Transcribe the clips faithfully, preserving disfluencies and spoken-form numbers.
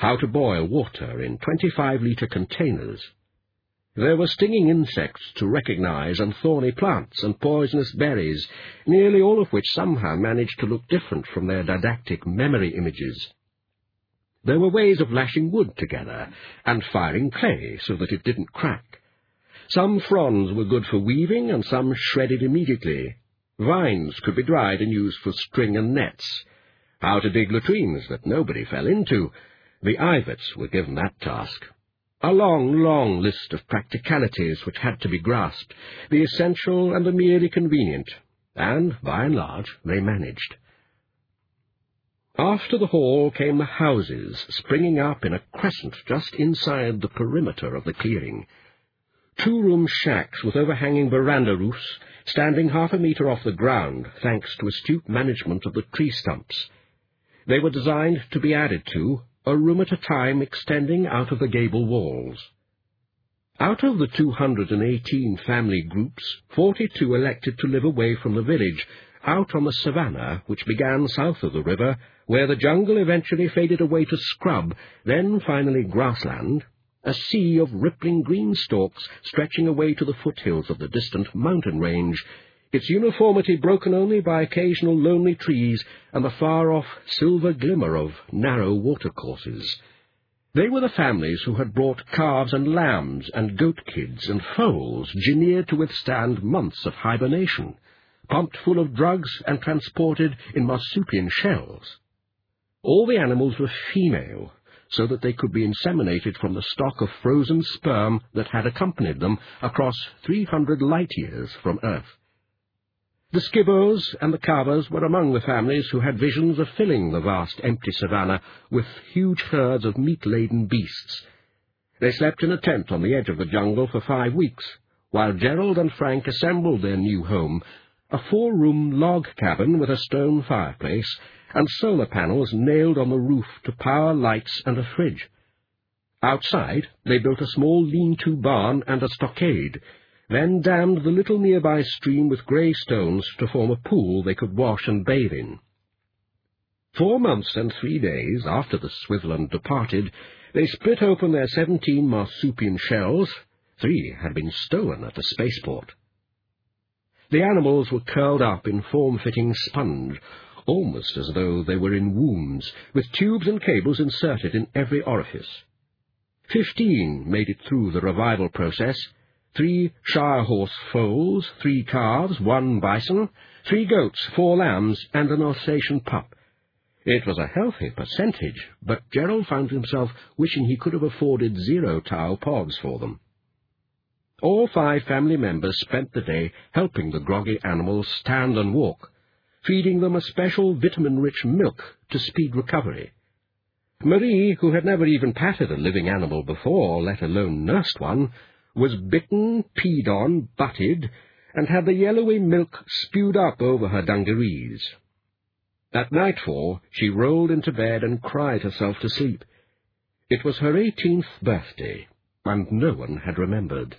how to boil water in twenty-five-litre containers. There were stinging insects to recognize, and thorny plants, and poisonous berries, nearly all of which somehow managed to look different from their didactic memory images. There were ways of lashing wood together, and firing clay so that it didn't crack. Some fronds were good for weaving, and some shredded immediately. Vines could be dried and used for string and nets. How to dig latrines that nobody fell into. The Ivets were given that task. A long, long list of practicalities which had to be grasped, the essential and the merely convenient, and, by and large, they managed. After the hall came the houses, springing up in a crescent just inside the perimeter of the clearing. Two-room shacks with overhanging veranda roofs, standing half a metre off the ground, thanks to astute management of the tree stumps. They were designed to be added to, a room at a time extending out of the gable walls. Out of the two hundred and eighteen family groups, forty-two elected to live away from the village, out on the savannah, which began south of the river, where the jungle eventually faded away to scrub, then finally grassland, a sea of rippling green stalks stretching away to the foothills of the distant mountain range, its uniformity broken only by occasional lonely trees and the far-off silver glimmer of narrow watercourses. They were the families who had brought calves and lambs and goat kids and foals engineered to withstand months of hibernation, pumped full of drugs and transported in marsupial shells. All the animals were female, so that they could be inseminated from the stock of frozen sperm that had accompanied them across three hundred light-years from Earth. The Skibbos and the Carvers were among the families who had visions of filling the vast empty savannah with huge herds of meat-laden beasts. They slept in a tent on the edge of the jungle for five weeks, while Gerald and Frank assembled their new home, a four-room log cabin with a stone fireplace, and solar panels nailed on the roof to power lights and a fridge. Outside, they built a small lean-to barn and a stockade, then dammed the little nearby stream with grey stones to form a pool they could wash and bathe in. Four months and three days after the Switherland departed, they split open their seventeen marsupial shells. Three had been stolen at the spaceport. The animals were curled up in form-fitting sponge, almost as though they were in wombs, with tubes and cables inserted in every orifice. Fifteen made it through the revival process, three Shire horse foals, three calves, one bison, three goats, four lambs, and an Alsatian pup. It was a healthy percentage, but Gerald found himself wishing he could have afforded zero-tau pods for them. All five family members spent the day helping the groggy animals stand and walk, feeding them a special vitamin-rich milk to speed recovery. Marie, who had never even patted a living animal before, let alone nursed one, was bitten, peed on, butted, and had the yellowy milk spewed up over her dungarees. At nightfall she rolled into bed and cried herself to sleep. It was her eighteenth birthday, and no one had remembered.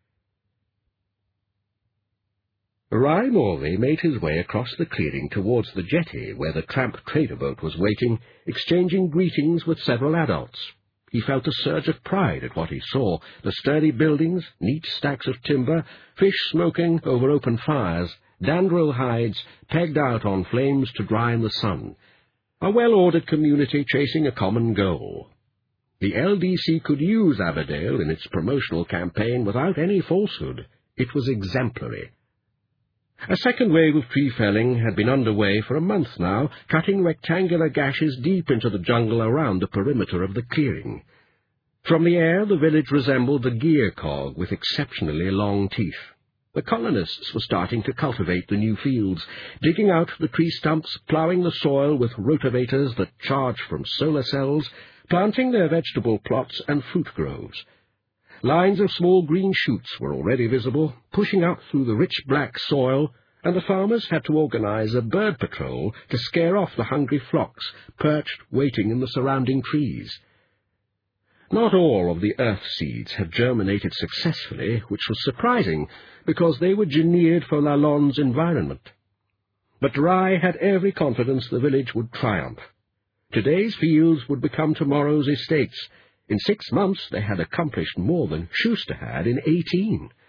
Ry Morley made his way across the clearing towards the jetty where the tramp trader boat was waiting, exchanging greetings with several adults. He felt a surge of pride at what he saw, the sturdy buildings, neat stacks of timber, fish smoking over open fires, dandrill hides pegged out on flames to dry in the sun. A well-ordered community chasing a common goal. The L D C could use Aberdale in its promotional campaign without any falsehood. It was exemplary. A second wave of tree felling had been underway for a month now, cutting rectangular gashes deep into the jungle around the perimeter of the clearing. From the air, the village resembled a gear cog with exceptionally long teeth. The colonists were starting to cultivate the new fields, digging out the tree stumps, ploughing the soil with rotavators that charged from solar cells, planting their vegetable plots and fruit groves. Lines of small green shoots were already visible, pushing up through the rich black soil, and the farmers had to organize a bird patrol to scare off the hungry flocks perched waiting in the surrounding trees. Not all of the earth seeds had germinated successfully, which was surprising, because they were engineered for Lalonde's environment. But Ry had every confidence the village would triumph. Today's fields would become tomorrow's estates. In six months they had accomplished more than Schuster had in eighteen.